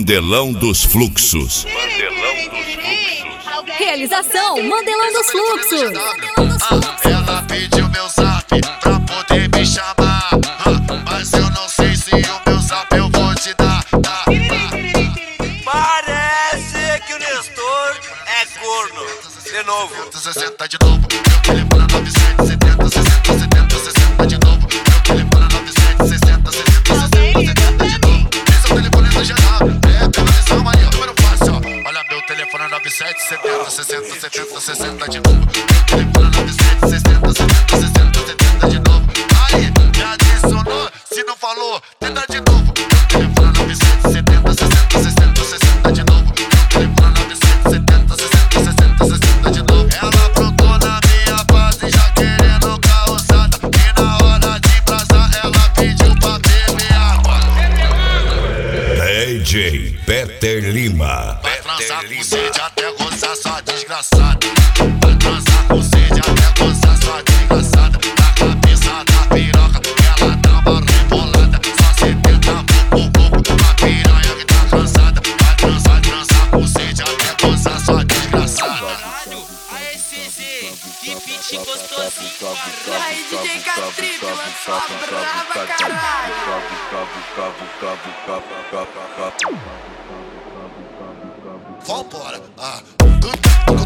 Mandelão dos Fluxos. Realização Mandelão dos Fluxos. Ela pediu meu zap pra poder me chamar, mas eu não sei se o meu zap eu vou te dar. Parece que o Nestor é corno. De novo. 60 de novo, meu telefone é 9770 60 70 60 de novo, meu telefone é 9760 60 60 70 de novo. Esse é o telefone do geral, pela missão aí, o número fácil, ó. Olha, meu telefone é 9770 60 70 60 de novo, meu telefone é 9760 60 60 70 de novo. Aí, já adicionou, se não falou, tenta de novo. Meu telefone é 9770 60 60 60 de novo, meu telefone é 9770 60 60 60 de novo. Ela brotou na minha base já querendo causada, e na hora de vazar ela pediu pra beber água. DJ Peter Lima. Vai transar com sede até gozar sua desgraçada. Vai transar com sede até gozar sua desgraçada. Na cabeça da piroca ela dá uma rebolada. Só 70 pouco, uma piranha que tá cansada. Vai transar com sede até gozar sua desgraçada. Aê, CZ, que beat gostosinho. Aí, DJ Catrip, lançou a brava, caralho. Vambora.